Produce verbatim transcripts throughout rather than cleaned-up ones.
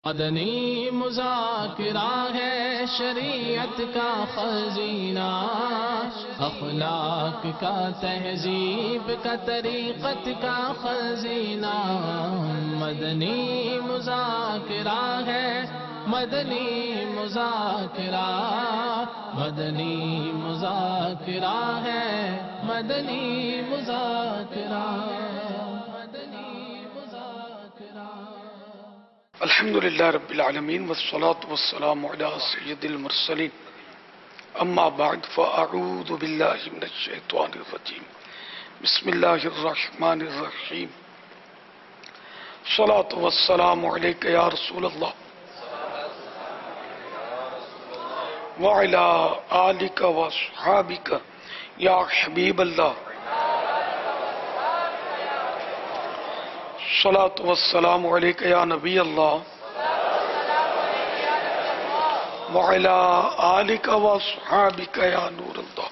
مدنی مذاکرہ ہے شریعت کا خزینہ، اخلاق کا تہذیب کا طریقت کا خزینہ۔ مدنی مذاکرہ ہے مدنی مذاکرہ، مدنی مذاکرہ ہے مدنی مذاکرہ، مدنی مذاکرہ۔ الحمدللہ رب العالمین والصلاة والسلام علی سید المرسلین، اما بعد فاعوذ باللہ من الشیطان الرجیم، بسم اللہ الرحمن الرحیم۔ صلاۃ والسلام علیک یا رسول اللہ وعلی آلک واصحابک یا حبیب اللہ۔ صلاۃ والسلام علیک یا نبی اللہ وعلی آلک واصحابک یا نور اللہ۔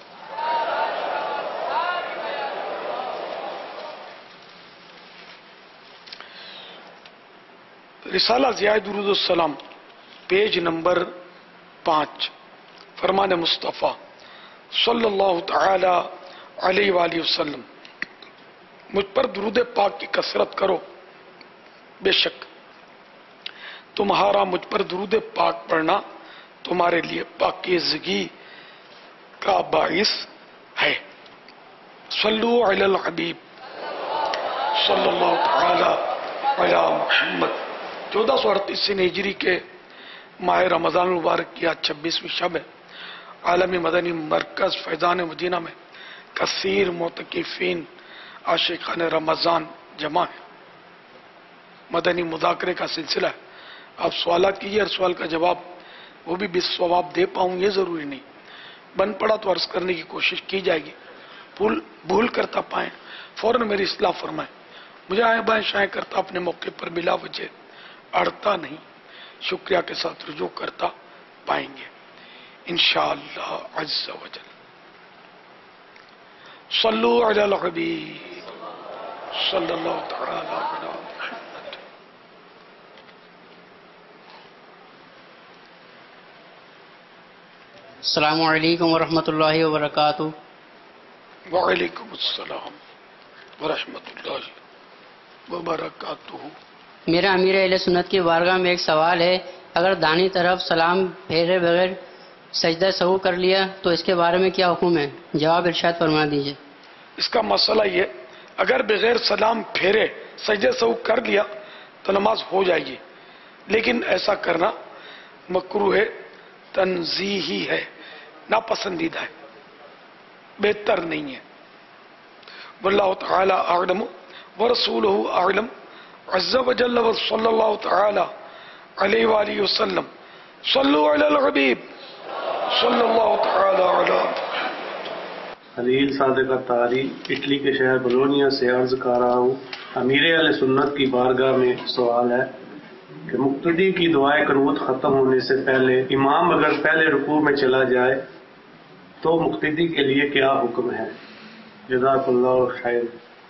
رسالہ ضیاء درود السلام، پیج نمبر پانچ، فرمان مصطفیٰ صلی اللہ تعالی علیہ وآلہ وسلم: مجھ پر درود پاک کی کثرت کرو، بے شک تمہارا مجھ پر درود پاک پڑھنا تمہارے لیے پاکیزگی کا باعث ہے۔ صلو علی الحبیب صلی اللہ تعالی علی محمد۔ چودہ سو اڑتیس ہجری کے ماہ رمضان المبارک کی آج چھبیسویں شب ہے۔ عالمی مدنی مرکز فیضان مدینہ میں کثیر معتکفین عاشقان رمضان جمع ہے۔ مدنی مذاکرے کا سلسلہ ہے۔ آپ سوالات کیجیے، ہر سوال کا جواب وہ بھی بالصواب دے پاؤں یہ ضروری نہیں، بن پڑا تو عرض کرنے کی کوشش کی جائے گی، بھول بھول کرتا پائیں فوراً میری اصلاح فرمائیں۔ مجھے آئیں بائیں شائیں کرتا اپنے موقع پر بلا وجہ اڑتا نہیں، شکریہ کے ساتھ رجوع کرتا پائیں گے انشاءاللہ عز و جل۔ صلو علی الحبیب صلی اللہ تعالی علی محمد۔ السلام علیکم ورحمۃ اللہ وبرکاتہ۔ وعلیکم السلام ورحمۃ اللہ وبرکاتہ۔ میرا امیر اہل سنت کی بارگاہ میں ایک سوال ہے، اگر دانی طرف سلام پھیرے بغیر سجدہ سہو کر لیا تو اس کے بارے میں کیا حکم ہے؟ جواب ارشاد فرما دیجیے۔ اس کا مسئلہ یہ، اگر بغیر سلام پھیرے سجدہ سہو کر لیا تو نماز ہو جائے گی، لیکن ایسا کرنا مکروہ ہے، تنزیہی ہے، ناپسندیدہ ہے، بہتر نہیں ہے۔ واللہ تعالی اعلم ورسولہ اعلم عز و جل وصلی اللہ تعالی علیہ وآلہ وسلم۔ صلو علی الحبیب صلی اللہ تعالی علی خلیل صادق تاری، اٹلی کے شہر بولونیا سے عرض کر رہا ہوں۔ امیر اہل سنت کی بارگاہ میں سوال ہے کہ مقتدی کی دعائے قنوت ختم ہونے سے پہلے امام اگر پہلے رکوع میں چلا جائے تو مقتدی کے لیے کیا حکم ہے؟ جزاک اللہ خیر۔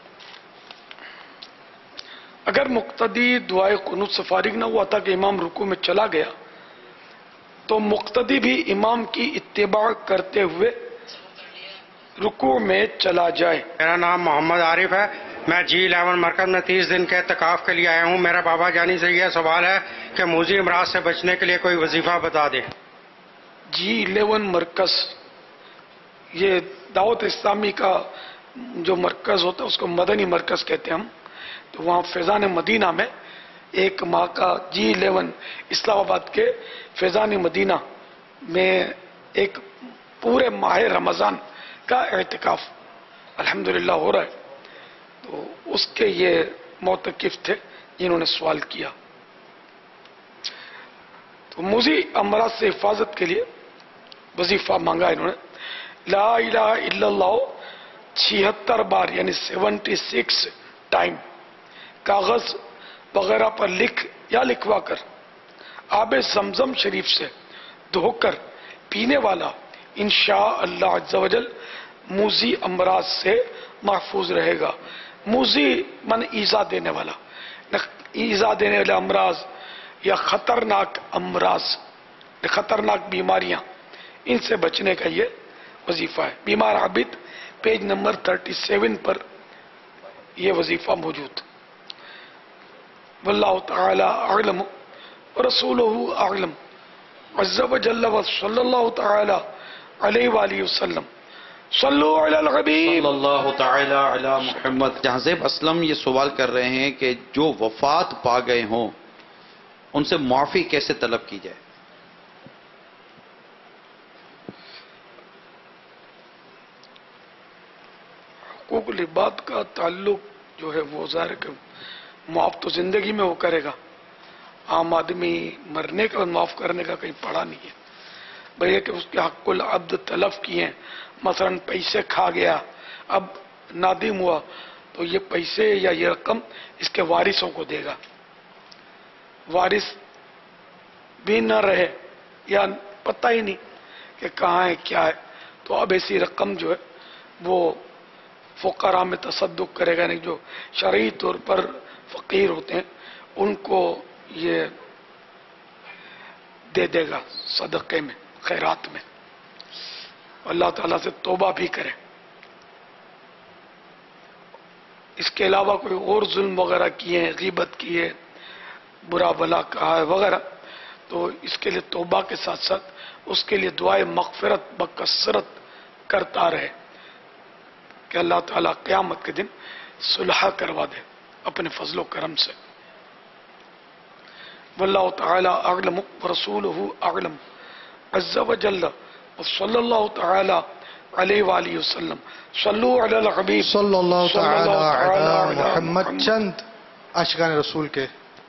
اگر مقتدی دعائے قنوت سے فارغ نہ ہوا تھا کہ امام رکوع میں چلا گیا تو مقتدی بھی امام کی اتباع کرتے ہوئے رکوع میں چلا جائے۔ میرا نام محمد عارف ہے، میں جی الیون مرکز میں تیس دن کے اعتکاف کے لیے آیا ہوں۔ میرا بابا جانی سے یہ سوال ہے کہ موذی امراض سے بچنے کے لیے کوئی وظیفہ بتا دیں۔ جی الیون مرکز یہ دعوت اسلامی کا جو مرکز ہوتا ہے اس کو مدنی مرکز کہتے ہیں ہم، تو وہاں فیضان مدینہ میں ایک ماہ کا جی الیون اسلام آباد کے فیضان مدینہ میں ایک پورے ماہ رمضان کا اعتکاف الحمدللہ ہو رہا ہے، تو اس کے یہ معتکف تھے جنہوں نے سوال کیا۔ تو موذی امراض سے حفاظت کے لیے وظیفہ مانگا انہوں نے، لا الہ الا اللہ چھہتر بار یعنی سیونٹی سکس ٹائم کاغذ وغیرہ پر لکھ یا لکھوا کر آب زمزم شریف سے دھو کر پینے والا انشاءاللہ عز و جل موذی امراض سے محفوظ رہے گا۔ موذی من ایذا دینے والا، ایذا دینے والے امراض یا خطرناک امراض، خطرناک بیماریاں، ان سے بچنے کا یہ وظیفہ ہے۔ بیمار عابد پیج نمبر تھرٹی سیون پر یہ وظیفہ موجود۔ واللہ تعالی اعلم ورسولہ اعلم عز وجل وصلی اللہ تعالی علیہ وآلہ وسلم۔ صلو علی الحبیب صلی اللہ تعالی علی محمد۔ جہاں زیب اسلم یہ سوال کر رہے ہیں کہ جو وفات پا گئے ہوں ان سے معافی کیسے طلب کی جائے؟ حقوق العباد کا تعلق جو ہے وہ ظاہر کہ معاف تو زندگی میں وہ کرے گا، عام آدمی مرنے کا معاف کرنے کا کہیں پڑا نہیں ہے۔ بھئی کہ اس کے حق العبد تلف کیے ہیں، مثلا پیسے کھا گیا، اب نادم ہوا تو یہ پیسے یا یہ رقم اس کے وارثوں کو دے گا، وارث بھی نہ رہے یا پتہ ہی نہیں کہ کہاں ہے کیا ہے، تو اب ایسی رقم جو ہے وہ فقراء میں تصدق کرے گا، نہیں جو شرعی طور پر فقیر ہوتے ہیں ان کو یہ دے دے گا صدقے میں، خیرات میں، اللہ تعالیٰ سے توبہ بھی کرے۔ اس کے علاوہ کوئی اور ظلم وغیرہ کیے ہیں، غیبت کی ہے، برا بلا کہا ہے وغیرہ، تو اس کے لیے توبہ کے ساتھ ساتھ اس کے لیے دعائے مغفرت بکثرت کرتا رہے کہ اللہ تعالیٰ قیامت کے دن صلح کروا دے اپنے فضل و کرم سے۔ واللہ تعالی اعلم ورسولہ اعلم عز وجل وصلی اللہ تعالی علیہ وآلہ وسلم۔ صلو علی الحبیب صلی اللہ تعالی علی علی محمد۔ چند عاشقان رسول کے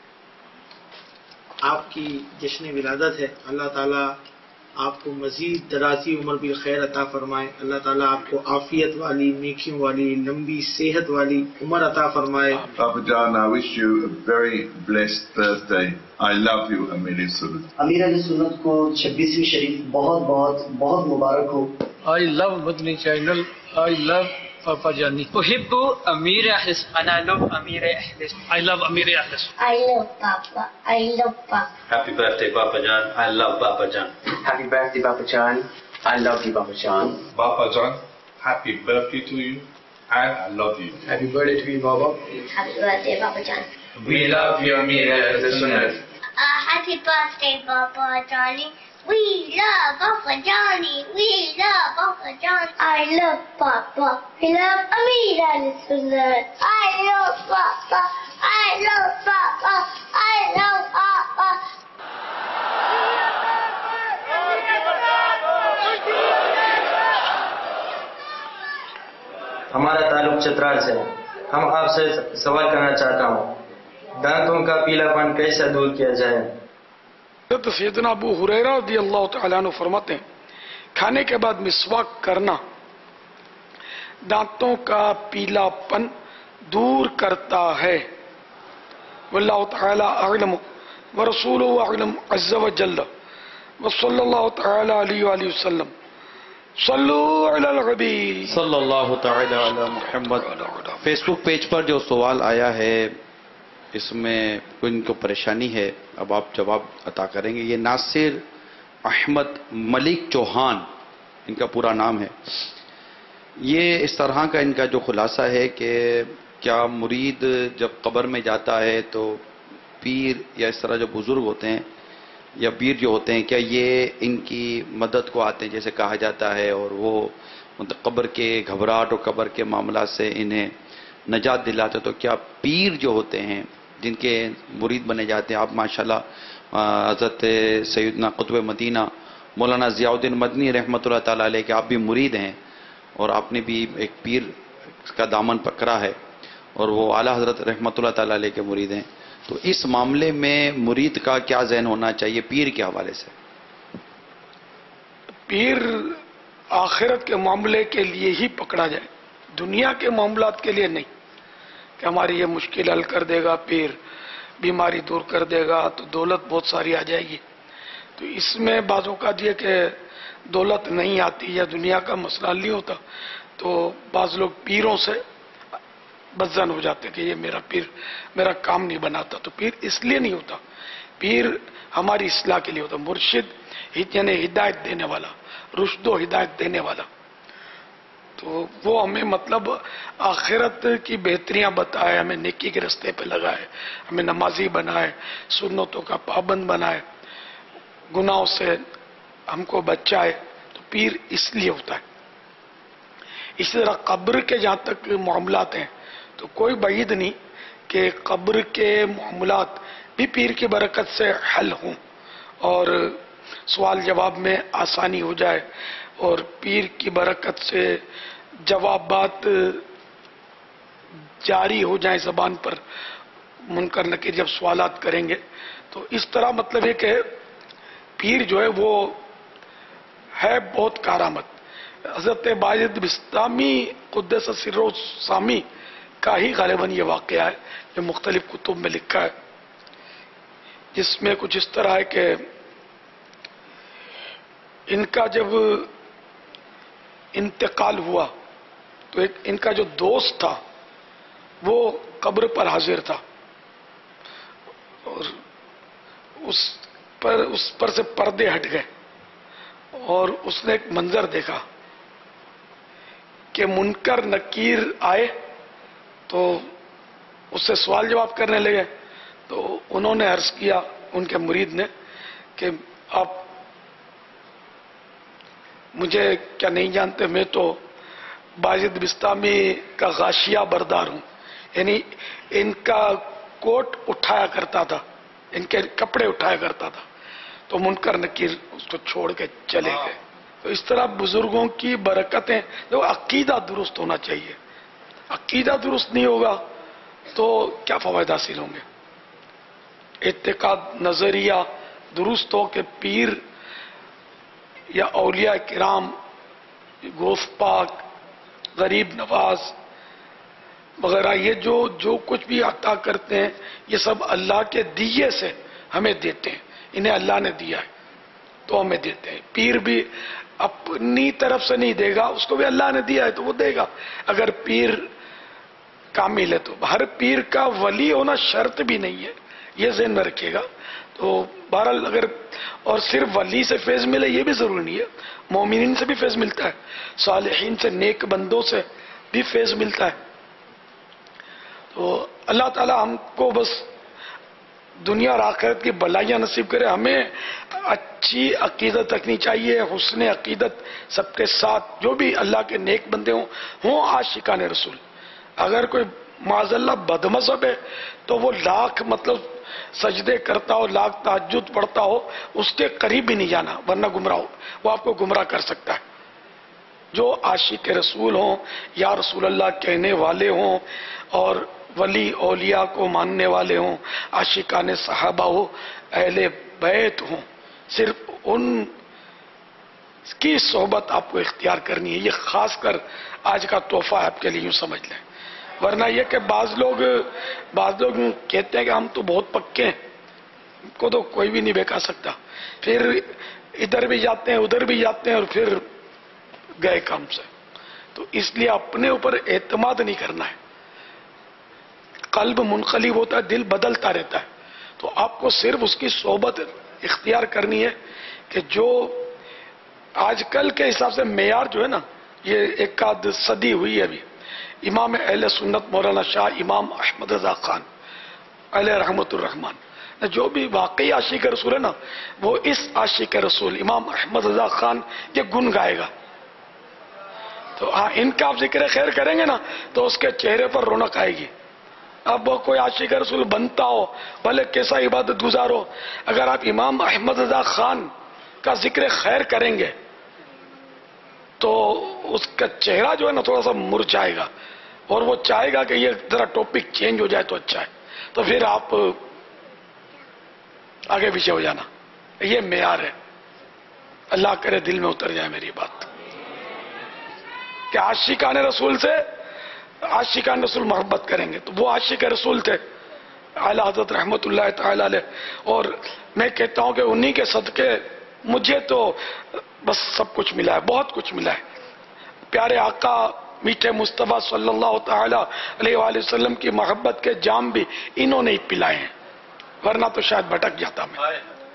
آپ کی جشن ولادت ہے، اللہ تعالیٰ آپ کو مزید درازی عمر بالخیر عطا فرمائے، اللہ تعالیٰ آپ کو عافیت والی، نیکیوں والی، لمبی صحت والی عمر عطا فرمائے۔ Papa John, I wish you a very blessed birthday. I love you, Amir Sunnat. امیر علیہ سنت کو چھبیسویں شریف بہت بہت بہت مبارک ہو۔ I love Madani channel. I love Papa Jani. أحب أمير أحلس. أنا love أمير أحلس. I love أمير أحلس. I love Papa. I love Papa. Happy birthday, Papa John. I love Papa John. Happy birthday, Papa John. I love you, Papa John. Papa John, happy birthday to you, and I love you. Happy birthday to you, Baba. Happy birthday, Papa John. We love you, Amir Sunnat. Uh, happy birthday, Papa Johnny. We love Papa Johnny. We love Papa John. I love Papa. We love Amir al-Sunnat. I love Papa. I love Papa. I love Papa. ہمارا تعلق چترال سے ہے، ہم آپ سے سوال کرنا چاہتا ہوں، دانتوں کا پیلا پن کیسے دور کیا جائے؟ سیدنا ابو ہریرہ رضی اللہ تعالیٰ عنہ فرماتے ہیں کھانے کے بعد مسواک کرنا دانتوں کا پیلا پن دور کرتا ہے۔ واللہ تعالی اعلم ورسولہ اعلم عز وجل وصلی اللہ تعالی علیہ وآلہ وسلم۔ صلو علی الحبیب صلی اللہ تعالی علی محمد۔ فیس بک پیج پر جو سوال آیا ہے اس میں کوئی ان کو پریشانی ہے، اب آپ جواب عطا کریں گے۔ یہ ناصر احمد ملک چوہان ان کا پورا نام ہے۔ یہ اس طرح کا ان کا جو خلاصہ ہے کہ کیا مرید جب قبر میں جاتا ہے تو پیر یا اس طرح جو بزرگ ہوتے ہیں یا پیر جو ہوتے ہیں، کیا یہ ان کی مدد کو آتے ہیں جیسے کہا جاتا ہے، اور وہ قبر کے گھبراہٹ اور قبر کے معاملات سے انہیں نجات دلاتے؟ تو کیا پیر جو ہوتے ہیں جن کے مرید بنے جاتے ہیں، آپ ماشاءاللہ حضرت سیدنا قطب مدینہ مولانا ضیاء الدین مدنی رحمۃ اللہ تعالیٰ علیہ کے آپ بھی مرید ہیں، اور آپ نے بھی ایک پیر کا دامن پکڑا ہے، اور وہ اعلیٰ حضرت رحمۃ اللہ تعالیٰ علیہ کے مرید ہیں، تو اس معاملے میں مرید کا کیا ذہن ہونا چاہیے پیر کے حوالے سے؟ پیر آخرت کے معاملے کے لیے ہی پکڑا جائے، دنیا کے معاملات کے لیے نہیں کہ ہماری یہ مشکل حل کر دے گا پیر، بیماری دور کر دے گا تو دولت بہت ساری آ جائے گی۔ تو اس میں بعض اوقات یہ کہ دولت نہیں آتی یا دنیا کا مسئلہ حل نہیں ہوتا تو بعض لوگ پیروں سے بدظن ہو جاتے کہ یہ میرا پیر میرا کام نہیں بناتا۔ تو پیر اس لیے نہیں ہوتا پیر ہماری اصلاح کے لیے ہوتا ہے. مرشد یعنی ہدایت دینے والا، رشد و ہدایت دینے والا. تو وہ ہمیں مطلب آخرت کی بہتریاں بتائے، ہمیں نیکی کے رستے پہ لگائے، ہمیں نمازی بنائے، سنتوں کا پابند بنائے، گناہوں سے ہم کو بچائے. تو پیر اس لیے ہوتا ہے. اسی طرح قبر کے جہاں تک معاملات ہیں تو کوئی بعید نہیں کہ قبر کے معاملات بھی پیر کی برکت سے حل ہوں اور سوال جواب میں آسانی ہو جائے، اور پیر کی برکت سے جوابات جاری ہو جائیں زبان پر، منکر نکیر جب سوالات کریں گے. تو اس طرح مطلب ہے کہ پیر جو ہے وہ ہے بہت کارآمد. حضرت باجد بستامی قدس سرہ سامی کا ہی غالباً یہ واقعہ ہے جو مختلف کتب میں لکھا ہے، جس میں کچھ اس طرح ہے کہ ان کا جب انتقال ہوا تو ایک ان کا جو دوست تھا وہ قبر پر حاضر تھا، اور اس پر اس پر سے پردے ہٹ گئے اور اس نے ایک منظر دیکھا کہ منکر نکیر آئے تو اس سے سوال جواب کرنے لگے. تو انہوں نے عرض کیا ان کے مرید نے کہ آپ مجھے کیا نہیں جانتے، میں تو باجد بستامی کا غاشیہ بردار ہوں، یعنی ان کا کوٹ اٹھایا کرتا تھا، ان کے کپڑے اٹھایا کرتا تھا. تو منکر نکیر اس کو چھوڑ کے چلے گئے. تو اس طرح بزرگوں کی برکتیں، جو عقیدہ درست ہونا چاہیے. عقیدہ درست نہیں ہوگا تو کیا فوائد حاصل ہوں گے؟ اعتقاد نظریہ درست ہو کہ پیر یا اولیاء کرام، غوث پاک، غریب نواز وغیرہ، یہ جو جو کچھ بھی عطا کرتے ہیں یہ سب اللہ کے دیے سے ہمیں دیتے ہیں، انہیں اللہ نے دیا ہے تو ہمیں دیتے ہیں. پیر بھی اپنی طرف سے نہیں دے گا، اس کو بھی اللہ نے دیا ہے تو وہ دے گا. اگر پیر کامل ہے تو ہر پیر کا ولی ہونا شرط بھی نہیں ہے، یہ ذہن میں رکھیے گا. تو بہرحال اگر اور صرف ولی سے فیض ملے یہ بھی ضروری نہیں ہے، مومنین سے بھی فیض ملتا ہے، صالحین سے، نیک بندوں سے بھی فیض ملتا ہے. تو اللہ تعالی ہم کو بس دنیا اور آخرت کی بلائیاں نصیب کرے. ہمیں اچھی عقیدت رکھنی چاہیے، حسن عقیدت سب کے ساتھ. جو بھی اللہ کے نیک بندے ہوں ہوں عاشقان رسول. اگر کوئی معاذ اللہ بد مذہب ہے تو وہ لاکھ مطلب سجدے کرتا ہو، لاکھ تہجد پڑھتا ہو، اس کے قریب بھی نہیں جانا ورنہ گمراہ ہو، وہ آپ کو گمراہ کر سکتا ہے. جو عاشق رسول ہوں، یا رسول اللہ کہنے والے ہوں، اور ولی اولیاء کو ماننے والے ہوں، عاشقان صحابہ ہو، اہل بیت ہوں، صرف ان کی صحبت آپ کو اختیار کرنی ہے. یہ خاص کر آج کا تحفہ آپ کے لیے یوں سمجھ لیں. ورنہ یہ کہ بعض لوگ بعض لوگ کہتے ہیں کہ ہم تو بہت پکے ہیں، ان کو تو کوئی بھی نہیں بہکا سکتا، پھر ادھر بھی جاتے ہیں ادھر بھی جاتے ہیں اور پھر گئے کام سے. تو اس لیے اپنے اوپر اعتماد نہیں کرنا ہے. قلب منقلب ہوتا ہے، دل بدلتا رہتا ہے. تو آپ کو صرف اس کی صحبت اختیار کرنی ہے کہ جو آج کل کے حساب سے معیار جو ہے نا، یہ ایک آدھ صدی ہوئی ہے ابھی. امام اہل سنت مولانا شاہ امام احمد رضا خان علیہ رحمت الرحمان، جو بھی واقعی عاشق رسول ہے نا، وہ اس عاشق رسول امام احمد رضا خان یہ گن گائے گا. تو ہاں ان کا آپ ذکر خیر کریں گے نا تو اس کے چہرے پر رونق آئے گی. اب وہ کوئی عاشق رسول بنتا ہو، بھلے کیسا عبادت گزار ہو، اگر آپ امام احمد رضا خان کا ذکر خیر کریں گے تو اس کا چہرہ جو ہے نا تھوڑا سا مرجھائے گا، اور وہ چاہے گا کہ یہ ذرا ٹاپک چینج ہو جائے تو اچھا ہے. تو پھر آپ آگے پیچھے ہو جانا. یہ معیار ہے. اللہ کرے دل میں اتر جائے میری بات کہ عاشقان رسول سے عاشقان رسول محبت کریں گے. تو وہ عاشق رسول تھے اعلی حضرت رحمت اللہ تعالی علیہ، اور میں کہتا ہوں کہ انہی کے صدقے مجھے تو بس سب کچھ ملا ہے، بہت کچھ ملا ہے. پیارے آقا میٹھے مصطفیٰ صلی اللہ تعالی علیہ وآلہ وسلم کی محبت کے جام بھی انہوں نے ہی پلائے ہیں. ورنہ تو شاید بھٹک جاتا میں.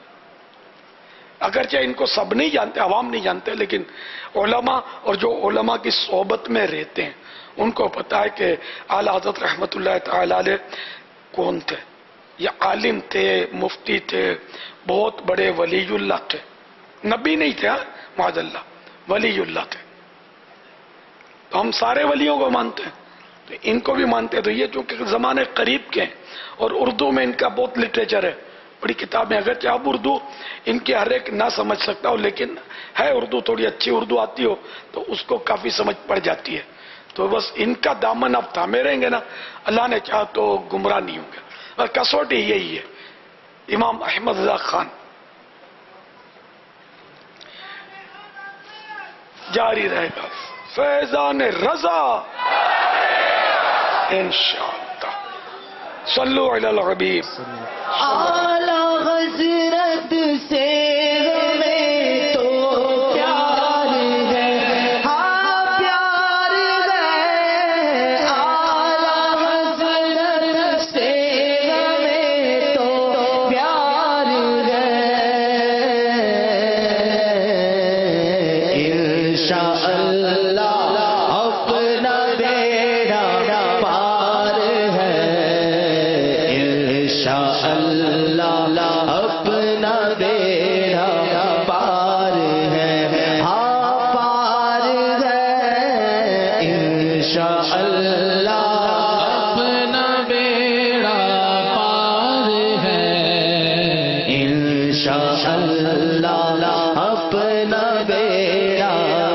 اگرچہ ان کو سب نہیں جانتے، عوام نہیں جانتے، لیکن علماء اور جو علماء کی صحبت میں رہتے ہیں ان کو پتا ہے کہ اعلی حضرت رحمت اللہ تعالی علیہ کون تھے. یہ عالم تھے، مفتی تھے، بہت بڑے ولی اللہ تھے. نبی نہیں تھے، معاذ اللہ، ولی اللہ تھے. تو ہم سارے ولیوں کو مانتے ہیں، تو ان کو بھی مانتے ہیں. تو یہ چونکہ زمانے قریب کے ہیں اور اردو میں ان کا بہت لٹریچر ہے، بڑی کتابیں. اگرچہ اب اردو ان کی ہر ایک نہ سمجھ سکتا ہو، لیکن ہے اردو، تھوڑی اچھی اردو آتی ہو تو اس کو کافی سمجھ پڑ جاتی ہے. تو بس ان کا دامن اب تھامے رہیں گے نا، اللہ نے چاہا تو گمراہ نہیں ہوں گے. اور کسوٹی یہی ہے. امام احمد رضا خان جاری رہے گا. فیضان رضا انشاءاللہ. صلو علی الحبیب. اعلی حضرت سے ہمیں تو پیار ہے، ہاں پیار ہے. اعلی حضرت سے ہمیں تو پیار ہے. انشاءاللہ اپنا بیڑا پار ہے. انشاءاللہ اپنا بیڑا پار ہے، ہاں پار ہے. انشاءاللہ اپنا بیڑا پار ہے. انشاءاللہ اپنا بیڑا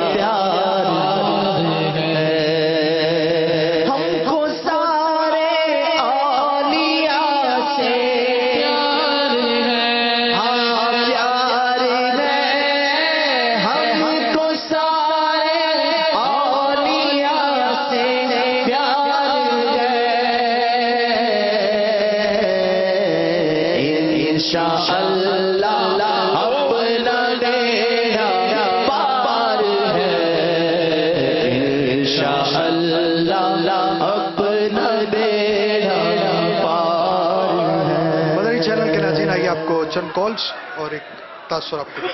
پیار ہے. ہم کو سارے اولیاء سے پیار ہے، ہاں پیار ہے. ہم کو سارے اولیاء سے پیار ہے. انشاءاللہ اپنا بیڑا پار ہے. انشاءاللہ اپنا بیڑا پار ہے. مدنی چینل کے ناظرین، آئیے آپ کو چند کالز اور ایک تاثر آپ کو.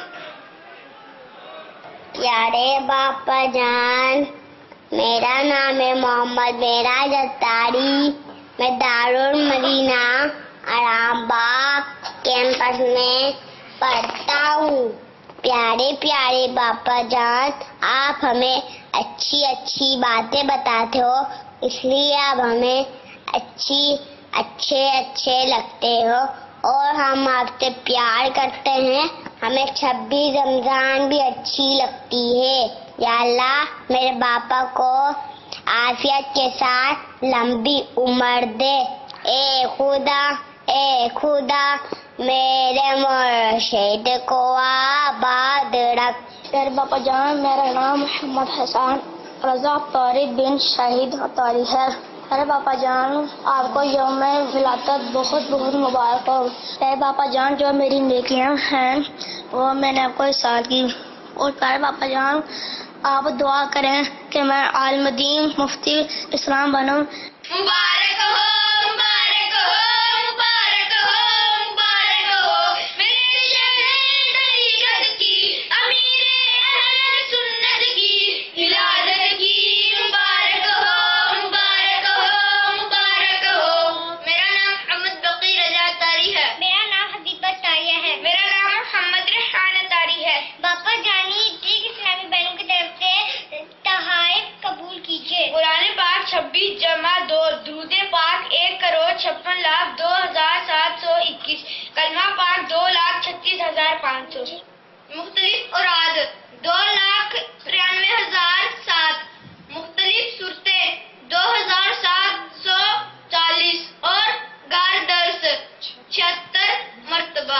پیارے باپا جان، میرا نام ہے محمد معراج اتاری. میں دارالمدینہ آرام باغ کیمپس میں پڑھتا ہوں. پیارے پیارے باپا جان، آپ ہمیں اچھی اچھی باتیں بتاتے ہو، اس لیے آپ ہمیں اچھی اچھے اچھے لگتے ہو اور ہم آپ سے پیار کرتے ہیں. ہمیں چھبیس رمضان بھی اچھی لگتی ہے. یا اللہ میرے باپا کو عافیت کے ساتھ لمبی عمر دے. اے خدا اے خدا میرے مرشد کو آباد رکھ. میرے باپا جان، میرا نام محمد حسان رضا طارق بن شہید اتاری ہے. میرے باپا جان، آپ کو یوم ولادت بہت بہت مبارک ہو. میرے باپا جان، جو میری نیکیاں ہیں وہ میں نے آپ کو اس سال کی. اور میرے باپا جان، آپ دعا کریں کہ میں عالم دین مفتی اسلام بنوں. مبارک ہو مبارک ہو مبارک ہو مبارک ہو میرے شہر طریقت کی، امیر اہل سنت کی ولادت کی. مبارک ہو مبارک ہو مبارک ہو. میرا نام محمد بقی رضا اتاری ہے. میرا نام حبیبہ طاہیہ ہے. میرا نام محمد ریحان اتاری ہے. باپا جانی، ایک اسلامی بینک کی طرف سے تحائف قبول کیجیے. قرآن پاک چھبیس جمع دو، درود پاک ایک کروڑ چھپن لاکھ دو ہزار سات سو اکیس، کلمہ پاک دو لاکھ چھتیس ہزار پانچ سو، مختلف اوراد دو لاکھ ترانوے ہزار سات، مختلف صورتیں دو ہزار سات سو چالیس اور گار درس چھہتر مرتبہ.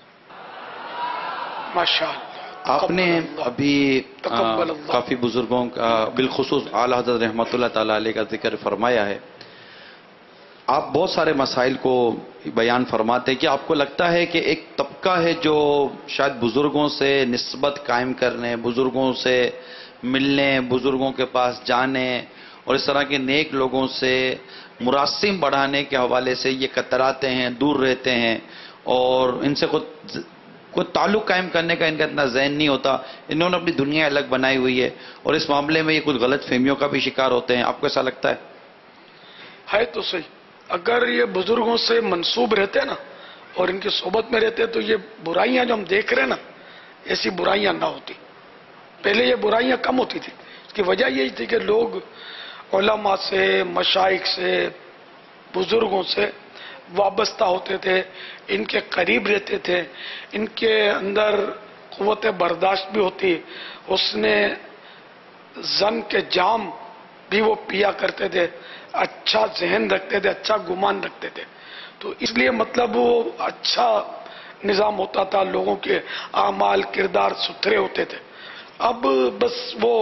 ماشاءاللہ. آپ نے ابھی کافی بزرگوں کا بالخصوص اعلی حضرت رحمۃ اللہ تعالی علیہ کا ذکر فرمایا ہے. آپ بہت سارے مسائل کو بیان فرماتے ہیں کہ آپ کو لگتا ہے کہ ایک طبقہ ہے جو شاید بزرگوں سے نسبت قائم کرنے، بزرگوں سے ملنے، بزرگوں کے پاس جانے اور اس طرح کے نیک لوگوں سے مراسم بڑھانے کے حوالے سے یہ کتراتے ہیں، دور رہتے ہیں، اور ان سے خود کوئی تعلق قائم کرنے کا ان کا اتنا ذہن نہیں ہوتا. انہوں نے اپنی دنیا الگ بنائی ہوئی ہے اور اس معاملے میں یہ کچھ غلط فہمیوں کا بھی شکار ہوتے ہیں. آپ کو ایسا لگتا ہے؟ ہے تو صحیح. اگر یہ بزرگوں سے منسوب رہتے نا اور ان کی صحبت میں رہتے تو یہ برائیاں جو ہم دیکھ رہے ہیں نا، ایسی برائیاں نہ ہوتی. پہلے یہ برائیاں کم ہوتی تھی. اس کی وجہ یہی تھی کہ لوگ علماء سے، مشائخ سے، بزرگوں سے وابستہ ہوتے تھے، ان کے قریب رہتے تھے، ان کے اندر قوت برداشت بھی ہوتی، حسن ظن کے جام بھی وہ پیا کرتے تھے، اچھا ذہن رکھتے تھے، اچھا گمان رکھتے تھے. تو اس لیے مطلب وہ اچھا نظام ہوتا تھا، لوگوں کے اعمال کردار ستھرے ہوتے تھے. اب بس وہ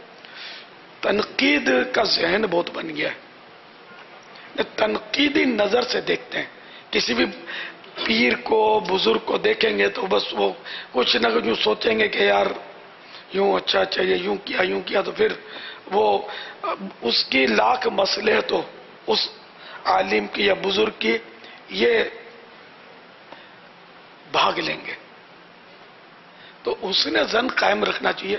تنقید کا ذہن بہت بن گیا ہے. تنقیدی نظر سے دیکھتے ہیں. کسی بھی پیر کو، بزرگ کو دیکھیں گے تو بس وہ کچھ نہ کچھ سوچیں گے کہ یار یوں اچھا اچھا یہ یوں کیا یوں کیا، تو پھر وہ اس کی لاکھ مسئلے تو اس عالم کی یا بزرگ کی یہ بھاگ لیں گے. تو اس نے ظن قائم رکھنا چاہیے.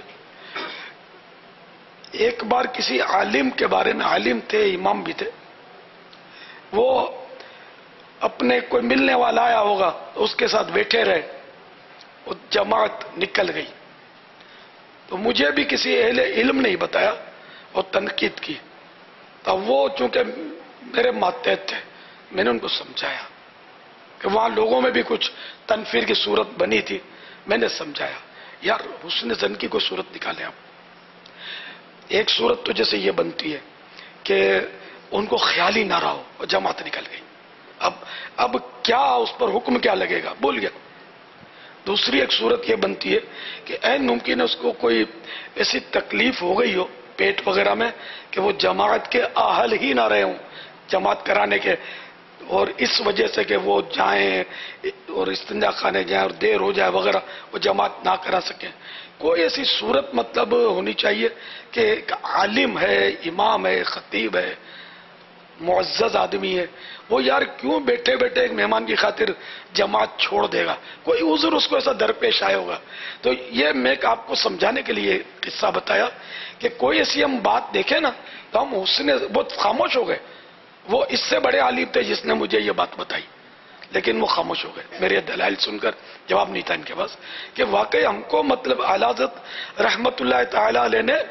ایک بار کسی عالم کے بارے میں، عالم تھے، امام بھی تھے، وہ اپنے کوئی ملنے والا آیا ہوگا تو اس کے ساتھ بیٹھے رہے، وہ جماعت نکل گئی. تو مجھے بھی کسی اہل علم نے بتایا اور تنقید کی. تو وہ چونکہ میرے ماتحت تھے، میں نے ان کو سمجھایا کہ وہاں لوگوں میں بھی کچھ تنفیر کی صورت بنی تھی. میں نے سمجھایا یار حسن ظن کی کوئی صورت نکالیں آپ. ایک صورت تو جیسے یہ بنتی ہے کہ ان کو خیال ہی نہ رہا ہو اور جماعت نکل گئی. اب اب کیا اس پر حکم کیا لگے گا، بھول گیا. دوسری ایک صورت یہ بنتی ہے کہ عین ممکن ہے اس کو کوئی ایسی تکلیف ہو گئی ہو پیٹ وغیرہ میں کہ وہ جماعت کے اہل ہی نہ رہے ہوں جماعت کرانے کے، اور اس وجہ سے کہ وہ جائیں اور استنجا خانے جائیں اور دیر ہو جائے وغیرہ، وہ جماعت نہ کرا سکیں. کوئی ایسی صورت مطلب ہونی چاہیے کہ ایک عالم ہے، امام ہے، خطیب ہے، معزز آدمی ہے، وہ یار کیوں بیٹھے بیٹھے ایک مہمان کی خاطر جماعت چھوڑ دے گا؟ کوئی عذر اس کو ایسا درپیش آئے ہوگا. تو یہ میں آپ کو سمجھانے کے لیے قصہ بتایا کہ کوئی ایسی ہم بات دیکھیں نا تو ہم اس نے بہت خاموش ہو گئے. وہ اس سے بڑے عالم تھے جس نے مجھے یہ بات بتائی، لیکن وہ خاموش ہو گئے. میرے دلائل سن کر جواب نہیں تھا ان کے پاس کہ واقعی ہم کو مطلب اعلی حضرت رحمت اللہ تعالی علیہ نے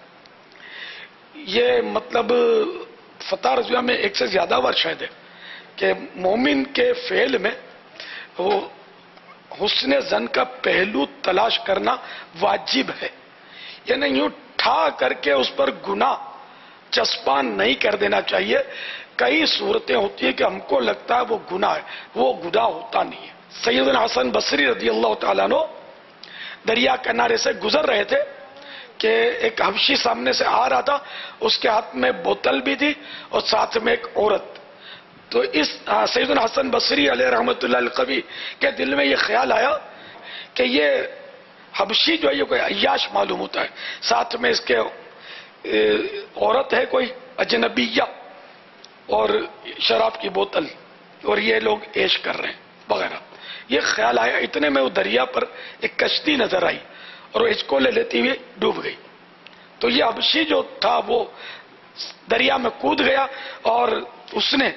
یہ مطلب فتح رضویہ میں ایک سے زیادہ بار شاید ہے کہ مومن کے فعل میں وہ حسن ظن کا پہلو تلاش کرنا واجب ہے. یعنی یوں ٹھا کر کے اس پر گناہ چسپان نہیں کر دینا چاہیے. کئی صورتیں ہوتی ہیں کہ ہم کو لگتا ہے وہ گناہ ہے، وہ گناہ ہوتا نہیں ہے. سیدنا حسن بصری رضی اللہ تعالیٰ عنہ دریا کنارے سے گزر رہے تھے کہ ایک حبشی سامنے سے آ رہا تھا، اس کے ہاتھ میں بوتل بھی تھی اور ساتھ میں ایک عورت. تو اس سیدنا حسن بصری علیہ رحمۃ اللہ القوی کے دل میں یہ خیال آیا کہ یہ حبشی جو ہے یہ کوئی عیاش معلوم ہوتا ہے، ساتھ میں اس کے عورت ہے کوئی اجنبیہ اور شراب کی بوتل، اور یہ لوگ عیش کر رہے ہیں وغیرہ. یہ خیال آیا. اتنے میں وہ دریا پر ایک کشتی نظر آئی اور وہ اس کو لے لیتی ہوئی ڈوب گئی. تو یہ حبشی جو تھا وہ دریا میں کود گیا اور اس نے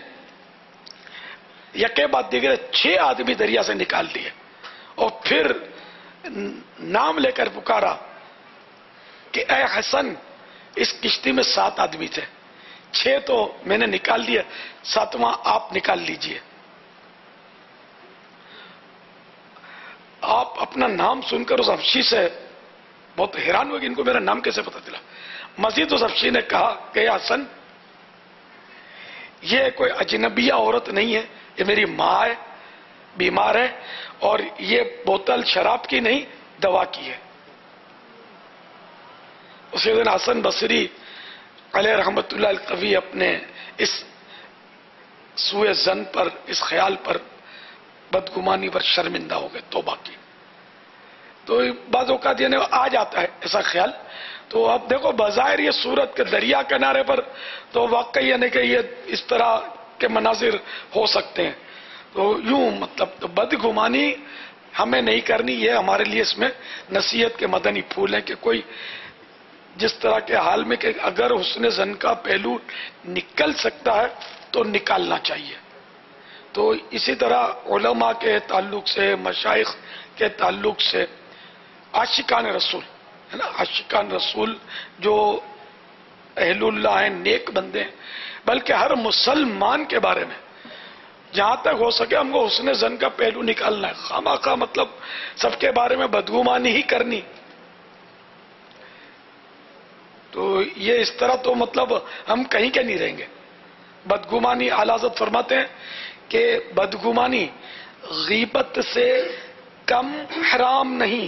یکے بعد دیگر چھ آدمی دریا سے نکال دیے اور پھر نام لے کر پکارا کہ اے حسن، اس کشتی میں سات آدمی تھے، چھ تو میں نے نکال دیا، ساتواں آپ نکال لیجئے. آپ اپنا نام سن کر اس حبشی سے بہت حیران ہوئے کہ ان کو میرا نام کیسے پتا چلا. مزید اس حبشی نے کہا کہ حسن، یہ کوئی اجنبیہ عورت نہیں ہے، یہ میری ماں ہے، بیمار ہے، اور یہ بوتل شراب کی نہیں دوا کی ہے. سیدنا حسن بصری علیہ رحمت اللہ القوی اپنے اس سوء ظن پر، اس خیال پر، بدگمانی پر شرمندہ ہو گئے، توبہ کی. تو بعض اوقات یعنی آ جاتا ہے ایسا خیال. تو اب دیکھو بظاہر یہ صورت کے دریا کنارے پر تو واقعی یعنی کہ یہ اس طرح کے مناظر ہو سکتے ہیں. تو یوں مطلب تو بدگمانی ہمیں نہیں کرنی. یہ ہمارے لیے اس میں نصیحت کے مدنی پھول ہیں کہ کوئی جس طرح کے حال میں کہ اگر حسن ظن کا پہلو نکل سکتا ہے تو نکالنا چاہیے. تو اسی طرح علماء کے تعلق سے، مشائخ کے تعلق سے، عاشقان رسول ہے نا، عاشقان رسول جو اہل اللہ ہیں، نیک بندے ہیں، بلکہ ہر مسلمان کے بارے میں جہاں تک ہو سکے ہم کو حسن ظن کا پہلو نکالنا ہے. خواہ خواہ مطلب سب کے بارے میں بدگمانی ہی کرنی. تو یہ اس طرح تو مطلب ہم کہیں کے نہیں رہیں گے. بدگمانی اعلیٰ حضرت فرماتے ہیں کہ بدگمانی غیبت سے کم حرام نہیں.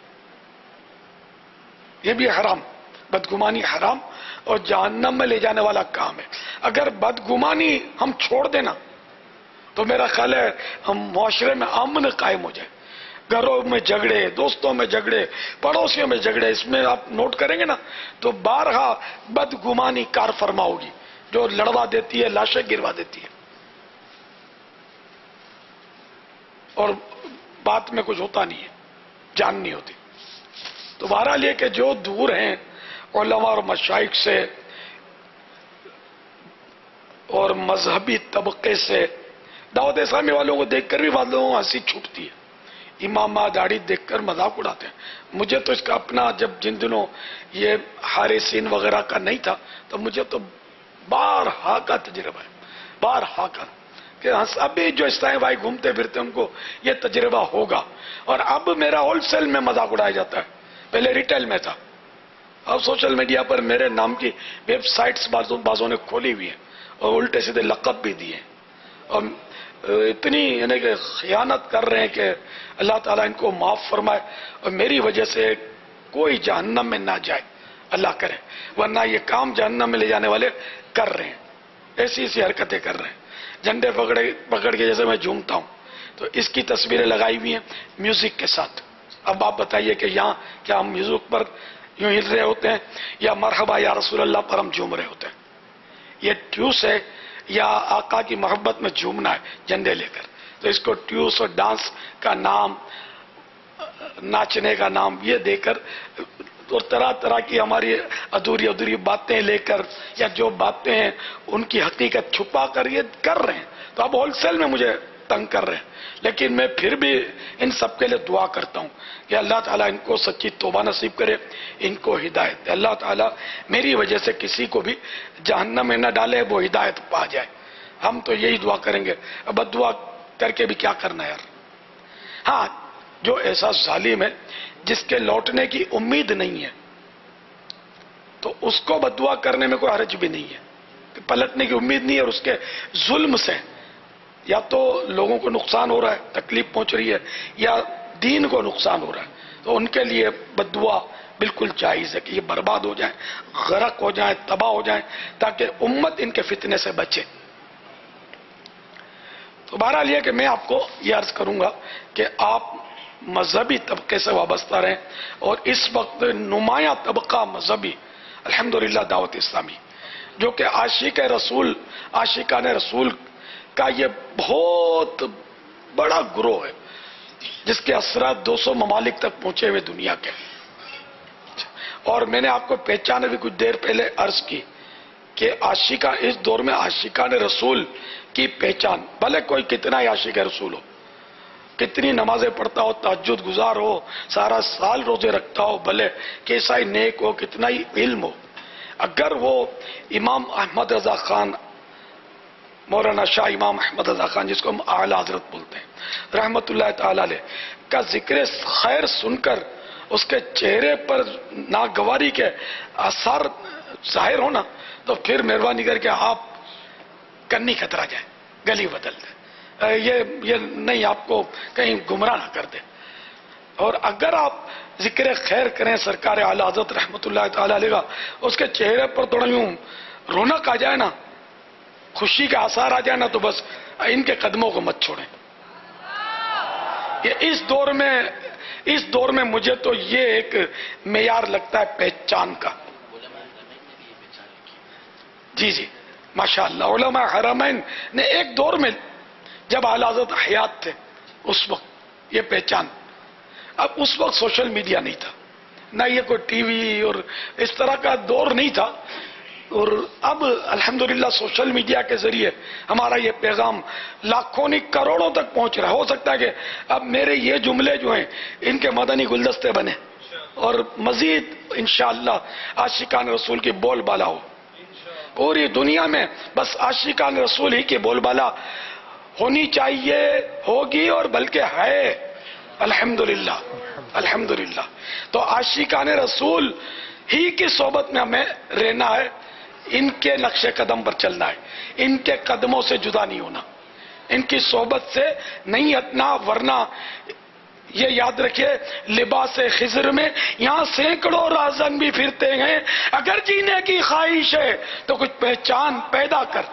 یہ بھی حرام، بدگمانی حرام اور جہنم میں لے جانے والا کام ہے. اگر بدگمانی ہم چھوڑ دینا تو میرا خیال ہے ہم معاشرے میں امن قائم ہو جائے. گھروں میں جھگڑے، دوستوں میں جھگڑے، پڑوسیوں میں جھگڑے، اس میں آپ نوٹ کریں گے نا تو بارہا بدگمانی کار فرما ہوگی جو لڑوا دیتی ہے، لاشیں گروا دیتی ہے اور بات میں کچھ ہوتا نہیں ہے، جان نہیں ہوتی. تو بہرحال یہ کہ جو دور ہیں علماء اور مشائخ سے اور مذہبی طبقے سے، دعوت اسلامی والوں کو دیکھ کر بھی بعض لوگوں کو ہنسی چھوٹتی ہے. امامہ داڑھی دیکھ کر مذاق اڑاتے ہیں. مجھے تو اس کا اپنا جب جن دنوں یہ حارثین وغیرہ کا نہیں تھا تو مجھے تو بارہا کا تجربہ ہے، بارہا کا کہ ابھی جو اسلامی بھائی گھومتے پھرتے ان کو یہ تجربہ ہوگا. اور اب میرا ہول سیل میں مذاق اڑایا جاتا ہے، پہلے ریٹیل میں تھا. اب سوشل میڈیا پر میرے نام کی ویب سائٹس بازوں بازوں نے کھولی ہوئی ہیں اور الٹے سیدھے لقب بھی دیے اور اتنی یعنی کہ خیانت کر رہے ہیں کہ اللہ تعالیٰ ان کو معاف فرمائے اور میری وجہ سے کوئی جہنم میں نہ جائے، اللہ کرے. ورنہ یہ کام جہنم میں لے جانے والے کر رہے ہیں، ایسی ایسی حرکتیں کر رہے ہیں. جھنڈے پکڑ پکڑ کے جیسے میں جھومتا ہوں تو اس کی تصویریں لگائی ہوئی ہیں میوزک کے ساتھ. اب آپ بتائیے کہ یہاں کیا ہم میوزک پر یوں ہل رہے ہوتے ہیں یا مرحبا یا رسول اللہ پر ہم جھوم رہے ہوتے ہیں؟ یہ ٹیوس ہے یا آقا کی محبت میں جھومنا ہے جھنڈے لے کر؟ تو اس کو ٹیوس اور ڈانس کا نام، ناچنے کا نام یہ دے کر اور طرح طرح کی ہماری ادھوری ادھوری باتیں لے کر یا جو باتیں ہیں ان کی حقیقت چھپا کر یہ کر رہے ہیں. تو اب ہول سیل میں مجھے تنگ کر رہے ہیں. لیکن میں پھر بھی ان سب کے لیے دعا کرتا ہوں کہ اللہ تعالیٰ ان کو سچی توبہ نصیب کرے، ان کو ہدایت دے. اللہ تعالیٰ میری وجہ سے کسی کو بھی جہنم میں نہ ڈالے، وہ ہدایت پا جائے. ہم تو یہی دعا کریں گے. بد دعا کر کے بھی کیا کرنا یار. ہاں جو ایسا ظالم ہے جس کے لوٹنے کی امید نہیں ہے تو اس کو بد دعا کرنے میں کوئی حرج بھی نہیں ہے. پلٹنے کی امید نہیں ہے اور اس کے ظلم سے یا تو لوگوں کو نقصان ہو رہا ہے، تکلیف پہنچ رہی ہے، یا دین کو نقصان ہو رہا ہے، تو ان کے لیے بد دعا بالکل جائز ہے کہ یہ برباد ہو جائیں، غرق ہو جائیں، تباہ ہو جائیں، تاکہ امت ان کے فتنے سے بچے. تو بہرحال یہ کہ میں آپ کو یہ عرض کروں گا کہ آپ مذہبی طبقے سے وابستہ رہیں. اور اس وقت نمایاں طبقہ مذہبی الحمدللہ دعوت اسلامی جو کہ عاشق رسول، عاشقان رسول کا یہ بہت بڑا گروہ ہے جس کے اثرات دو سو ممالک تک پہنچے ہوئے دنیا کے. اور میں نے آپ کو پہچانے بھی کچھ دیر پہلے عرض کی کہ عاشقہ اس دور میں عاشقان رسول کی پہچان، بھلے کوئی کتنا ہی عاشق رسول ہو، کتنی نمازیں پڑھتا ہو، تہجد گزار ہو، سارا سال روزے رکھتا ہو، بھلے کیسا ہی نیک ہو، کتنا ہی علم ہو، اگر وہ امام احمد رضا خان، مولانا شاہ امام احمد رضا خان جس کو ہم اعلیٰ حضرت بولتے ہیں رحمت اللہ تعالی علیہ کا ذکر خیر سن کر اس کے چہرے پر ناگواری کے آثار ظاہر ہونا تو پھر مہربانی کر کے آپ کنی خطرہ جائیں، گلی بدل دیں. یہ یہ نہیں آپ کو کہیں گمراہ نہ کر دے. اور اگر آپ ذکر خیر کریں سرکار اعلیٰ حضرت رحمت اللہ تعالی علیہ کا، اس کے چہرے پر تھوڑا یوں رونق آ جائے نا، خوشی کے آثار آ جائے نا، تو بس ان کے قدموں کو مت چھوڑیں. یہ اس دور میں اس دور میں مجھے تو یہ ایک معیار لگتا ہے پہچان کا. جی جی ماشاء اللہ. علماء حرمین نے ایک دور میں جب اعلی حضرت حیات تھے اس وقت یہ پہچان. اب اس وقت سوشل میڈیا نہیں تھا، نہ یہ کوئی ٹی وی اور اس طرح کا دور نہیں تھا. اور اب الحمدللہ سوشل میڈیا کے ذریعے ہمارا یہ پیغام لاکھوں نہیں کروڑوں تک پہنچ رہا ہے. ہو سکتا ہے کہ اب میرے یہ جملے جو ہیں ان کے مدنی گلدستے بنے اور مزید انشاءاللہ عاشقان رسول کی بول بالا ہو پوری دنیا میں. بس عاشقان رسول ہی کی بول بالا ہونی چاہیے، ہوگی اور بلکہ ہے. الحمدللہ الحمدللہ. تو عاشقان رسول ہی کی صحبت میں ہمیں رہنا ہے، ان کے نقش قدم پر چلنا ہے، ان کے قدموں سے جدا نہیں ہونا، ان کی صحبت سے نہیں ہٹنا. ورنہ یہ یاد رکھیے لباس خضر میں یہاں سینکڑوں راہزن بھی پھرتے ہیں. اگر جینے کی خواہش ہے تو کچھ پہچان پیدا کر.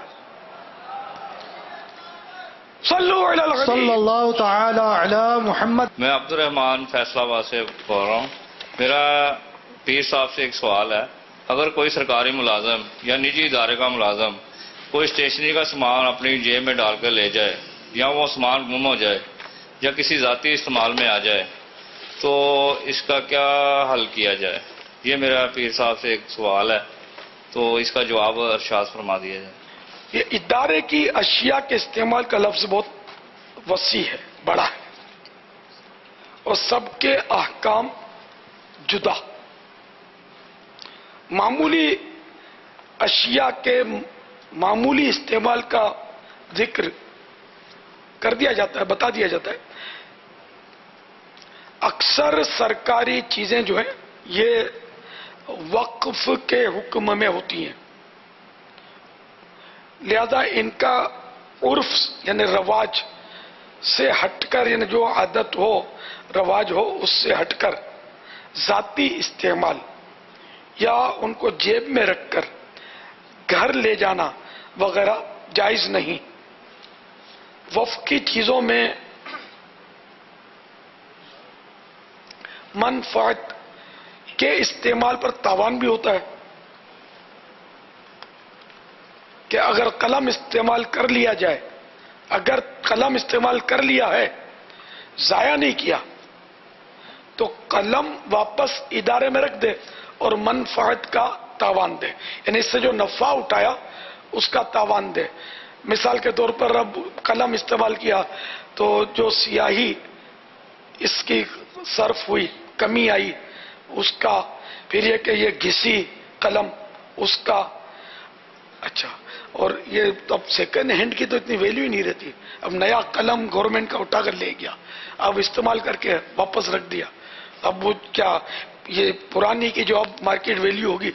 صلی اللہ تعالی علی محمد. میں عبد الرحمان فیصلہ آباد سے بول رہا ہوں. میرا پیر صاحب سے ایک سوال ہے. اگر کوئی سرکاری ملازم یا نجی ادارے کا ملازم کوئی اسٹیشنری کا سامان اپنی جیب میں ڈال کر لے جائے یا وہ سامان گم ہو جائے یا کسی ذاتی استعمال میں آ جائے تو اس کا کیا حل کیا جائے؟ یہ میرا پیر صاحب سے ایک سوال ہے، تو اس کا جواب ارشاد فرما دیا جائے. یہ ادارے کی اشیاء کے استعمال کا لفظ بہت وسیع ہے، بڑا ہے، اور سب کے احکام جدا. معمولی اشیاء کے معمولی استعمال کا ذکر کر دیا جاتا ہے، بتا دیا جاتا ہے. اکثر سرکاری چیزیں جو ہیں یہ وقف کے حکم میں ہوتی ہیں، لہذا ان کا عرف یعنی رواج سے ہٹ کر، یعنی جو عادت ہو رواج ہو اس سے ہٹ کر ذاتی استعمال یا ان کو جیب میں رکھ کر گھر لے جانا وغیرہ جائز نہیں. وقف کی چیزوں میں منفعت کے استعمال پر تاوان بھی ہوتا ہے کہ اگر قلم استعمال کر لیا جائے، اگر قلم استعمال کر لیا ہے ضائع نہیں کیا تو قلم واپس ادارے میں رکھ دے اور منفعت کا تاوان دے، یعنی اس سے جو نفع اٹھایا اس کا تاوان دے. مثال کے طور پر اب قلم استعمال کیا تو جو سیاہی اس کی صرف ہوئی، کمی آئی اس کا، پھر یہ کہ یہ گھسی قلم اس کا. اچھا، اور یہ اب سیکنڈ ہینڈ کی تو اتنی ویلیو ہی نہیں رہتی. اب نیا قلم گورنمنٹ کا اٹھا کر لے گیا، اب استعمال کر کے واپس رکھ دیا، اب وہ کیا یہ پرانی کی جو اب مارکیٹ ویلیو ہوگی؟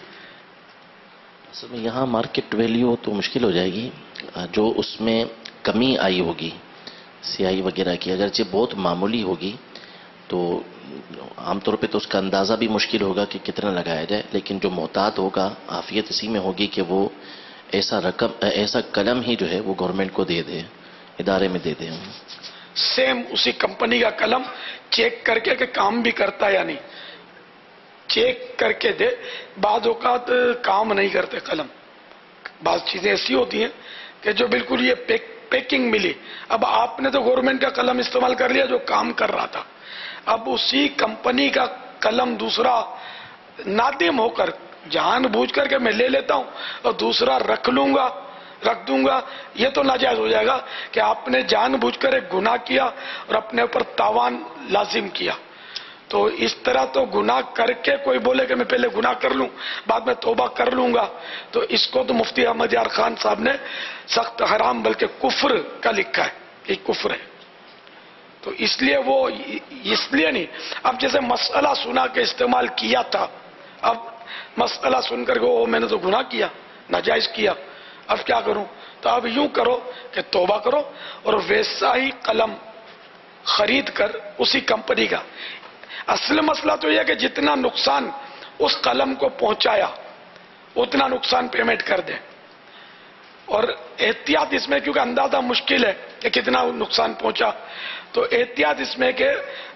یہاں مارکیٹ ویلیو تو مشکل ہو جائے گی. جو اس میں کمی آئی ہوگی سیاہی وغیرہ کی، اگرچہ بہت معمولی ہوگی تو عام طور پہ تو اس کا اندازہ بھی مشکل ہوگا کہ کتنا لگایا جائے، لیکن جو محتاط ہوگا عافیت اسی میں ہوگی کہ وہ ایسا رقم ایسا قلم ہی جو ہے وہ گورنمنٹ کو دے دے، ادارے میں دے دیں. سیم اسی کمپنی کا قلم چیک کر کے کہ کام بھی کرتا ہے یا نہیں، چیک کر کے دے. بعض اوقات کام نہیں کرتے قلم، بعض چیزیں ایسی ہوتی ہیں کہ جو بالکل یہ پیک پیکنگ ملی. اب آپ نے تو گورنمنٹ کا قلم استعمال کر لیا جو کام کر رہا تھا، اب اسی کمپنی کا قلم دوسرا نادم ہو کر جان بوجھ کر کے میں لے لیتا ہوں اور دوسرا رکھ لوں گا رکھ دوں گا، یہ تو ناجائز ہو جائے گا کہ آپ نے جان بوجھ کر ایک گناہ کیا اور اپنے اوپر تاوان لازم کیا. تو اس طرح تو گناہ کر کے کوئی بولے کہ میں پہلے گناہ کر لوں بعد میں توبہ کر لوں گا، تو اس کو تو مفتی احمد یار خان صاحب نے سخت حرام بلکہ کفر کا لکھا ہے کہ کفر ہے. تو اس لیے وہ اس لیے نہیں. اب جیسے مسئلہ سنا کے استعمال کیا تھا، اب مسئلہ سن کر کے وہ میں نے تو گناہ کیا، ناجائز کیا، اب کیا کروں؟ تو اب یوں کرو کہ توبہ کرو اور ویسا ہی قلم خرید کر اسی کمپنی کا. اصل مسئلہ تو یہ کہ جتنا نقصان اس قلم کو پہنچایا اتنا نقصان پیمنٹ کر دیں، اور احتیاط اس میں کیونکہ اندازہ مشکل ہے کہ کتنا نقصان پہنچا، تو احتیاط اس میں کہ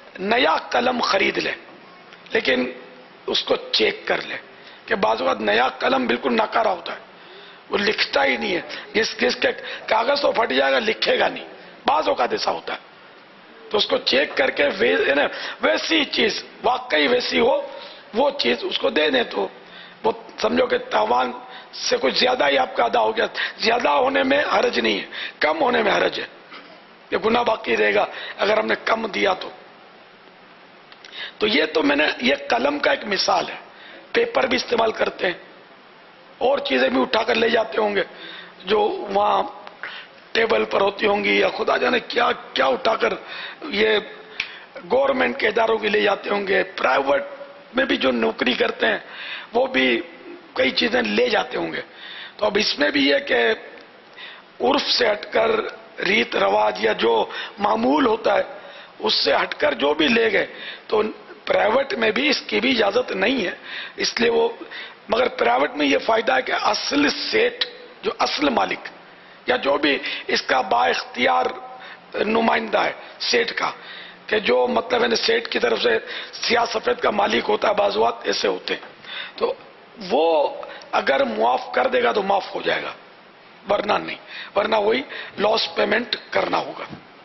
نیا قلم خرید لے لیکن اس کو چیک کر لے کہ بعض اوقات نیا قلم بالکل ناکارہ ہوتا ہے، وہ لکھتا ہی نہیں ہے، جس جس کے کاغذ تو پھٹ جائے گا لکھے گا نہیں، بعض اوقات ایسا ہوتا ہے. تو اس کو چیک کر کے ویسی چیز واقعی ویسی ہو وہ چیز اس کو دے دیں تو وہ سمجھو کہ تاوان سے کچھ زیادہ ہی آپ کا ادا ہو گیا. زیادہ ہونے میں حرج نہیں ہے، کم ہونے میں حرج ہے، یہ گناہ باقی رہے گا اگر ہم نے کم دیا تو. تو یہ تو میں نے یہ قلم کا ایک مثال ہے. پیپر بھی استعمال کرتے ہیں اور چیزیں بھی اٹھا کر لے جاتے ہوں گے جو وہاں ٹیبل پر ہوتی ہوں گی، یا خدا جانے کیا کیا اٹھا کر یہ گورنمنٹ کے اداروں کی لے جاتے ہوں گے. پرائیویٹ میں بھی جو نوکری کرتے ہیں وہ بھی کئی چیزیں لے جاتے ہوں گے. تو اب اس میں بھی یہ کہ عرف سے ہٹ کر ریت رواج یا جو معمول ہوتا ہے اس سے ہٹ کر جو بھی لے گئے تو پرائیویٹ میں بھی اس کی بھی اجازت نہیں ہے. اس لیے وہ مگر پرائیویٹ میں یہ فائدہ ہے کہ اصل سیٹ جو اصل مالک یا جو بھی اس کا با اختیار نمائندہ ہے سیٹ کا، کہ جو مطلب ہے سیٹ کی طرف سے سیاہ سفید کا مالک ہوتا ہے، بعض اوقات ایسے ہوتے ہیں، تو وہ اگر معاف کر دے گا تو معاف ہو جائے گا، ورنہ نہیں، ورنہ وہی لاس پیمنٹ کرنا ہوگا.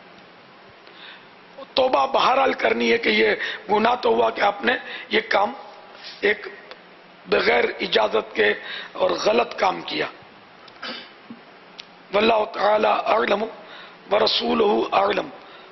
توبہ بہرحال کرنی ہے کہ یہ گناہ تو ہوا کہ آپ نے یہ کام ایک بغیر اجازت کے اور غلط کام کیا. واللہ تعالی اعلم ورسولہ اعلم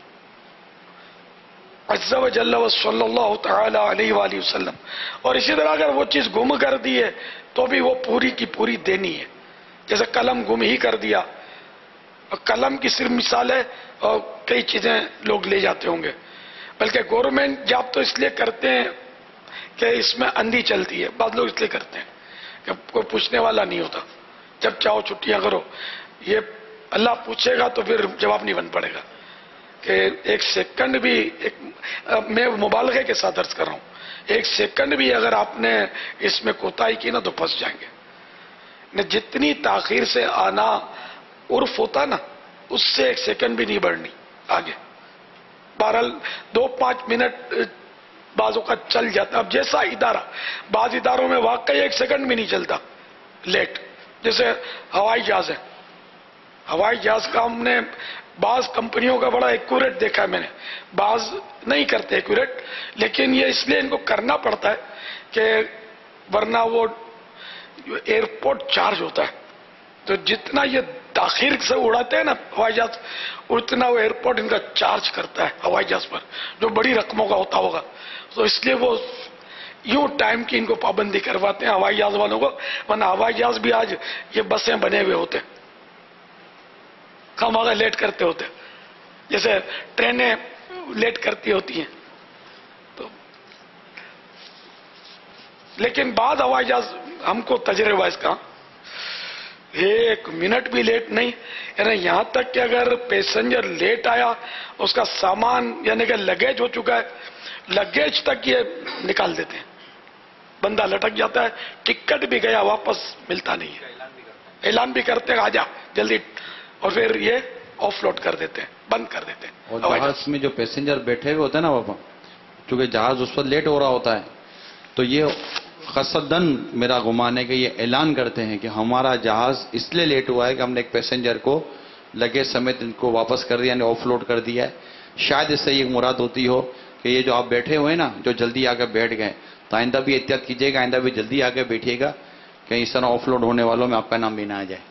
عز و جل و صلی اللہ تعالی علیہ وآلہ وسلم. اور اسی طرح اگر وہ چیز گم کر دی ہے تو بھی وہ پوری کی پوری دینی ہے. جیسے قلم گم ہی کر دیا، قلم کی صرف مثال ہے اور کئی چیزیں لوگ لے جاتے ہوں گے. بلکہ گورنمنٹ جاب تو اس لیے کرتے ہیں کہ اس میں اندھی چلتی ہے، بعض لوگ اس لیے کرتے ہیں کہ کوئی پوچھنے والا نہیں ہوتا، جب چاہو چھٹیاں کرو. یہ اللہ پوچھے گا تو پھر جواب نہیں بن پڑے گا کہ ایک سیکنڈ بھی ایک میں مبالغے کے ساتھ عرض کر رہا ہوں، ایک سیکنڈ بھی اگر آپ نے اس میں کوتاہی کی نا تو پھنس جائیں گے. جتنی تاخیر سے آنا عرف ہوتا نا اس سے ایک سیکنڈ بھی نہیں بڑھنی آگے. بہرحال دو پانچ منٹ بعضوں کا چل جاتا. اب جیسا ادارہ، بعض اداروں میں واقعی ایک سیکنڈ بھی نہیں چلتا لیٹ، جیسے ہوائی جہاز ہے. ہوائی جہاز کا ہم نے بعض کمپنیوں کا بڑا ایکوریٹ دیکھا ہے میں نے، بعض نہیں کرتے ایکوریٹ، لیکن یہ اس لیے ان کو کرنا پڑتا ہے کہ ورنہ وہ ایئرپورٹ چارج ہوتا ہے. تو جتنا یہ تاخیر سے اڑاتے ہیں نا ہوائی جہاز، اتنا وہ ایئرپورٹ ان کا چارج کرتا ہے ہوائی جہاز پر، جو بڑی رقموں کا ہوتا ہوگا. تو اس لیے وہ یوں ٹائم کی ان کو پابندی کرواتے ہیں ہوائی جہاز والوں کو، ورنہ ہوائی جہاز بھی آج یہ بسیں بنے ہوئے ہوتے کم آگے لیٹ کرتے ہوتے، جیسے ٹرینیں لیٹ کرتی ہوتی ہیں. تو لیکن بعض ہوائی جہاز ہم کو تجربہ اس کا ایک منٹ بھی لیٹ نہیں، یعنی یہاں تک کہ اگر پیسنجر لیٹ آیا اس کا سامان یعنی کہ لگیج ہو چکا ہے، لگیج تک یہ نکال دیتے ہیں، بندہ لٹک جاتا ہے، ٹکٹ بھی گیا واپس ملتا نہیں ہے، اعلان بھی کرتے ہیں آجا جلدی، اور پھر یہ آف لوڈ کر دیتے ہیں، بند کر دیتے ہیں. اور جہاز میں جو پیسنجر بیٹھے ہوئے ہوتے ہیں نا بابا، چونکہ جہاز اس پر لیٹ ہو رہا ہوتا ہے تو یہ قصدن میرا گمان ہے کہ یہ اعلان کرتے ہیں کہ ہمارا جہاز اس لیے لیٹ ہوا ہے کہ ہم نے ایک پیسنجر کو لگے سمیت ان کو واپس کر دیا، یعنی آف لوڈ کر دیا ہے. شاید اس سے یہ مراد ہوتی ہو کہ یہ جو آپ بیٹھے ہوئے نا، جو جلدی آ کے بیٹھ گئے، تو آئندہ بھی احتیاط کیجیے گا، آئندہ بھی جلدی آ کے بیٹھیے گا کہیں اس طرح آف لوڈ ہونے والوں میں آپ کا نام بھی نہ آ جائے.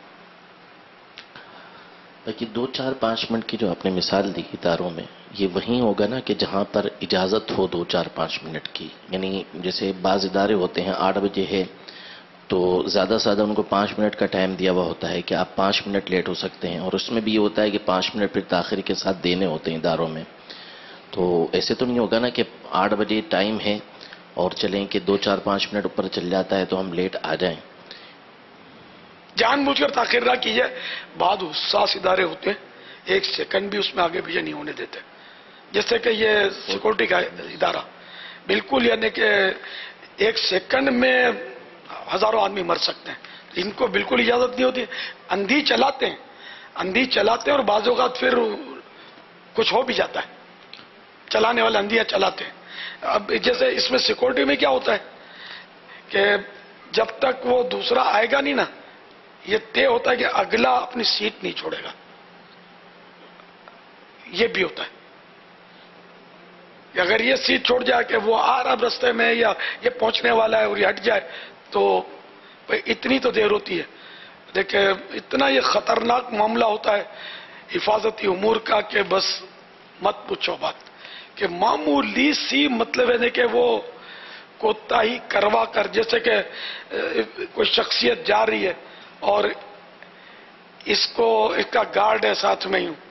باقی دو چار پانچ منٹ کی جو آپ نے مثال دی اداروں میں، یہ وہیں ہوگا نا کہ جہاں پر اجازت ہو دو چار پانچ منٹ کی. یعنی جیسے بعض ادارے ہوتے ہیں آٹھ بجے ہے تو زیادہ سے زیادہ ان کو پانچ منٹ کا ٹائم دیا ہوا ہوتا ہے کہ آپ پانچ منٹ لیٹ ہو سکتے ہیں، اور اس میں بھی یہ ہوتا ہے کہ پانچ منٹ پھر تاخیر کے ساتھ دینے ہوتے ہیں اداروں میں. تو ایسے تو نہیں ہوگا نا کہ آٹھ بجے ٹائم ہے اور چلیں کہ دو چار پانچ منٹ اوپر چل جاتا ہے تو ہم لیٹ آ جائیں. جان بوجھ کر تاخیر نہ کیجیے. بعض حساس ادارے ہوتے ہیں ایک سیکنڈ بھی اس میں آگے پیچھے نہیں ہونے دیتے، جیسے کہ یہ سیکورٹی کا ادارہ، بالکل یعنی کہ ایک سیکنڈ میں ہزاروں آدمی مر سکتے ہیں، ان کو بالکل اجازت نہیں ہوتی. اندھی چلاتے ہیں اندھی چلاتے ہیں اور بعض اوقات پھر کچھ ہو بھی جاتا ہے. چلانے والا اندھیا چلاتے ہیں. اب جیسے اس میں سیکورٹی میں کیا ہوتا ہے کہ جب تک وہ دوسرا آئے گا نہیں نا، یہ طے ہوتا ہے کہ اگلا اپنی سیٹ نہیں چھوڑے گا. یہ بھی ہوتا ہے کہ اگر یہ سیٹ چھوڑ جائے کہ وہ آ رہا رستے میں یا یہ پہنچنے والا ہے اور یہ ہٹ جائے تو بھئی اتنی تو دیر ہوتی ہے. دیکھیں اتنا یہ خطرناک معاملہ ہوتا ہے حفاظتی امور کا کہ بس مت پوچھو بات، کہ معمولی سی مطلب ہے کہ وہ کوتاہی کروا کر، جیسے کہ کوئی شخصیت جا رہی ہے اور اس کو اس کا گارڈ ہے ساتھ میں ہوں،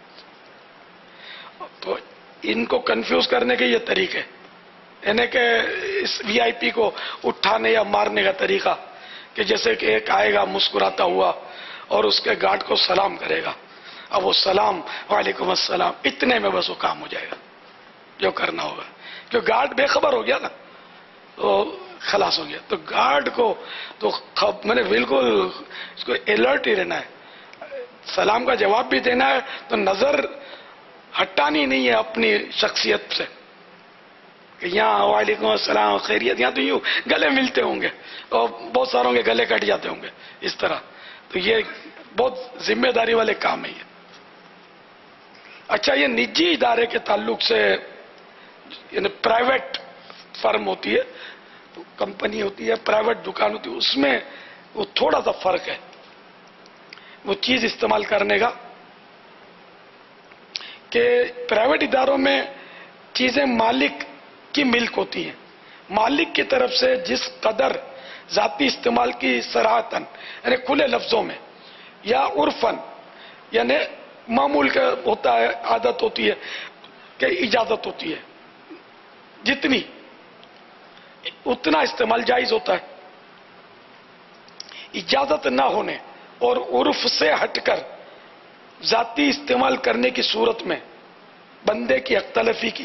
تو ان کو کنفیوز کرنے کے یہ طریقے، یعنی کہ اس وی آئی پی کو اٹھانے یا مارنے کا طریقہ کہ جیسے کہ ایک آئے گا مسکراتا ہوا اور اس کے گارڈ کو سلام کرے گا، اب وہ سلام وعلیکم السلام، اتنے میں بس وہ کام ہو جائے گا جو کرنا ہوگا، کیونکہ گارڈ بے خبر ہو گیا نا، تو خلاص ہو گیا. تو گارڈ کو تو میں نے بالکل اس کو الرٹ ہی رہنا ہے، سلام کا جواب بھی دینا ہے تو نظر ہٹانی نہیں ہے اپنی شخصیت سے کہ یہاں وعلیکم السلام خیریت، یہاں تو یوں گلے ملتے ہوں گے اور بہت ساروں کے گلے کٹ جاتے ہوں گے اس طرح. تو یہ بہت ذمہ داری والے کام ہے یہ. اچھا، یہ نجی ادارے کے تعلق سے، یعنی پرائیویٹ فرم ہوتی ہے، کمپنی ہوتی ہے، پرائیویٹ دکان ہوتی ہے، اس میں وہ تھوڑا سا فرق ہے وہ چیز استعمال کرنے کا، کہ پرائیویٹ اداروں میں چیزیں مالک کی ملک ہوتی ہیں، مالک کی طرف سے جس قدر ذاتی استعمال کی صراحتاً، یعنی کھلے لفظوں میں یا عرفاً، یعنی معمول کا ہوتا ہے، عادت ہوتی ہے کہ اجازت ہوتی ہے، جتنی اتنا استعمال جائز ہوتا ہے. اجازت نہ ہونے اور عرف سے ہٹ کر ذاتی استعمال کرنے کی صورت میں بندے کی حق تلفی کی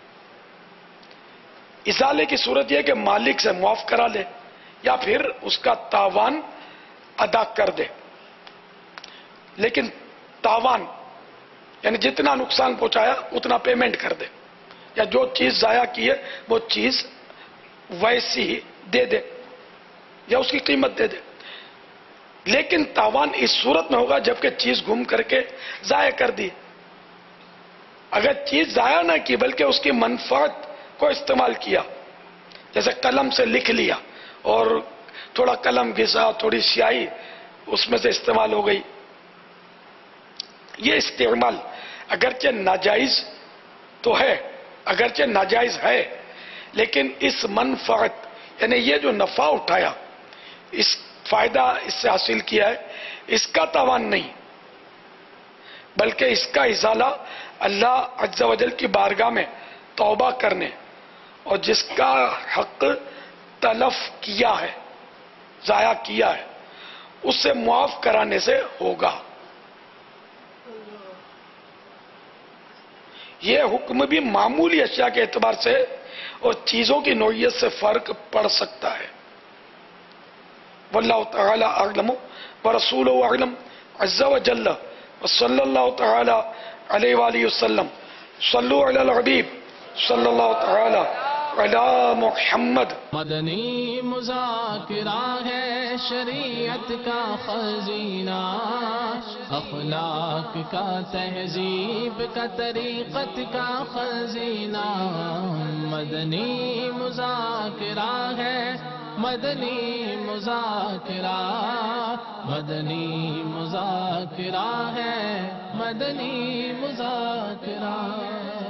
ازالے کی صورت یہ کہ مالک سے معاف کرا لے یا پھر اس کا تاوان ادا کر دے. لیکن تاوان یعنی جتنا نقصان پہنچایا اتنا پیمنٹ کر دے، یا جو چیز ضائع کی ہے وہ چیز ویسی ہی دے دے یا اس کی قیمت دے دے. لیکن تاوان اس صورت میں ہوگا جبکہ چیز گم کر کے ضائع کر دی. اگر چیز ضائع نہ کی بلکہ اس کی منفعت کو استعمال کیا، جیسے قلم سے لکھ لیا اور تھوڑا قلم گھسا، تھوڑی سیاہی اس میں سے استعمال ہو گئی، یہ استعمال اگرچہ ناجائز تو ہے، اگرچہ ناجائز ہے، لیکن اس منفعت یعنی یہ جو نفع اٹھایا، اس فائدہ اس سے حاصل کیا ہے، اس کا تاوان نہیں بلکہ اس کا ازالہ اللہ عز و جل کی بارگاہ میں توبہ کرنے اور جس کا حق تلف کیا ہے، ضائع کیا ہے، اس سے معاف کرانے سے ہوگا. یہ حکم بھی معمولی اشیاء کے اعتبار سے اور چیزوں کی نوعیت سے فرق پڑ سکتا ہے. واللہ تعالی اعلم ورسولہ اعلم عز و جل وصلی اللہ تعالی علیہ وآلہ وسلم. صلو علی الحبیب صلی اللہ تعالی علی محمد. مدنی مذاکرہ ہے شریعت کا خزینہ، اخلاق کا تہذیب کا طریقت کا خزینہ. مدنی مذاکرہ ہے، مدنی مذاکرہ، مدنی مذاکرہ ہے، مدنی مذاکرہ.